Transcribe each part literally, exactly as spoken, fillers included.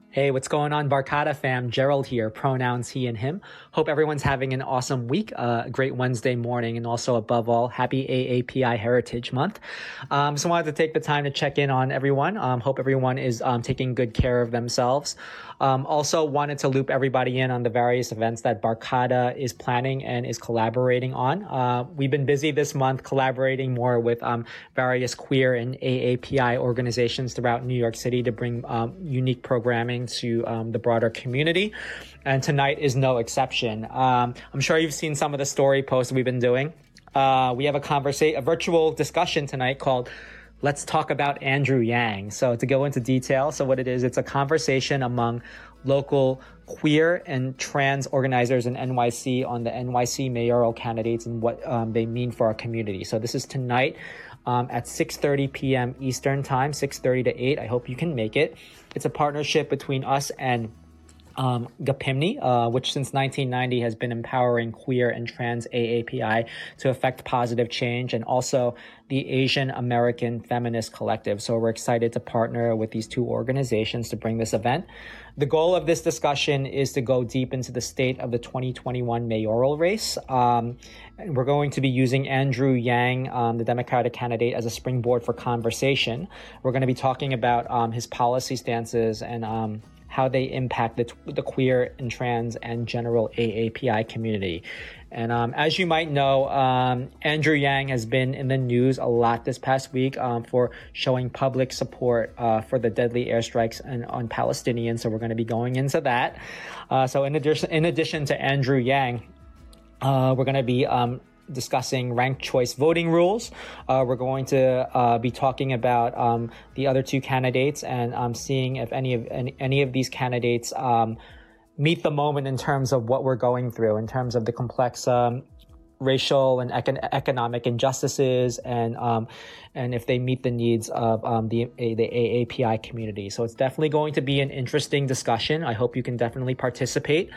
Hey, what's going on, Barkada fam? Gerald here, pronouns he and him. Hope everyone's having an awesome week, uh, a great Wednesday morning, and also above all, happy A A P I Heritage Month. Um, so I wanted to take the time to check in on everyone. Um, hope everyone is um, taking good care of themselves. Um, also wanted to loop everybody in on the various events that Barkada is planning and is collaborating on. Uh, we've been busy this month collaborating more with um, various queer and A A P I organizations throughout New York City to bring um, unique programming to um, the broader community. And tonight is no exception. Um, I'm sure you've seen some of the story posts we've been doing. Uh, we have a conversation, a virtual discussion tonight called Let's Talk About Andrew Yang. So to go into detail, so what it is, it's a conversation among local queer and trans organizers in N Y C on the N Y C mayoral candidates and what um, they mean for our community. So this is tonight um, at six thirty p.m. Eastern time, six thirty to eight. I hope you can make it. It's a partnership between us and Um, GAPIMNI, uh, which since nineteen ninety has been empowering queer and trans A A P I to affect positive change, and also the Asian American Feminist Collective. So we're excited to partner with these two organizations to bring this event. The goal of this discussion is to go deep into the state of the twenty twenty-one mayoral race. Um, and we're going to be using Andrew Yang, um, the Democratic candidate, as a springboard for conversation. We're going to be talking about um, his policy stances and um, how they impact the, the queer and trans and general A A P I community. And um, as you might know, um, Andrew Yang has been in the news a lot this past week um, for showing public support uh, for the deadly airstrikes and, on Palestinians. So we're going to be going into that. Uh, so in addition, in addition to Andrew Yang, uh, we're going to be um, discussing ranked choice voting rules. Uh, we're going to uh, be talking about um, the other two candidates and um, seeing if any of any, any of these candidates um, meet the moment in terms of what we're going through, in terms of the complex um, racial and econ- economic injustices, and um, and if they meet the needs of um, the the A A P I community. So it's definitely going to be an interesting discussion. I hope you can definitely participate.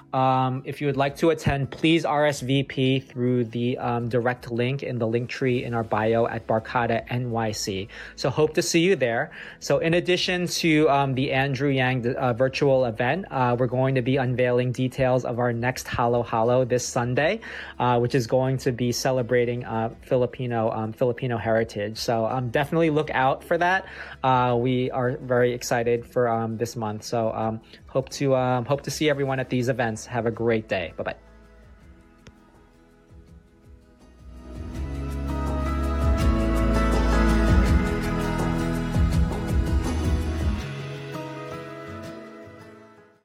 Um, if you would like to attend, please R S V P through the um, direct link in the link tree in our bio at Barkada N Y C. So hope to see you there. So in addition to um, the Andrew Yang uh, virtual event, uh, we're going to be unveiling details of our next Halo Halo this Sunday, uh, which is going to be celebrating uh, Filipino um, Filipino heritage. So um, definitely look out for that. Uh, we are very excited for um, this month. So um, hope to um, hope to see everyone at these events. Have a great day. Bye-bye.